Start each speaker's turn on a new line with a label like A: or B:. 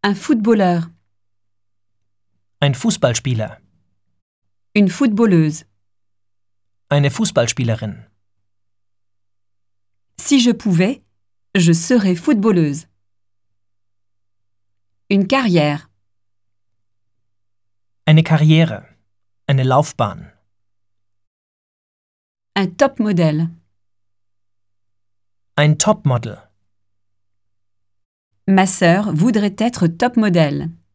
A: Un footballeur.
B: Ein Fußballspieler.
A: Une footballeuse.
B: Eine Fußballspielerin.
A: Si je pouvais, je serais footballeuse. Une carrière.
B: Eine Karriere. Eine Laufbahn.
A: Un top-modèle.
B: Ein Topmodel.
A: Ma sœur voudrait être top-modèle.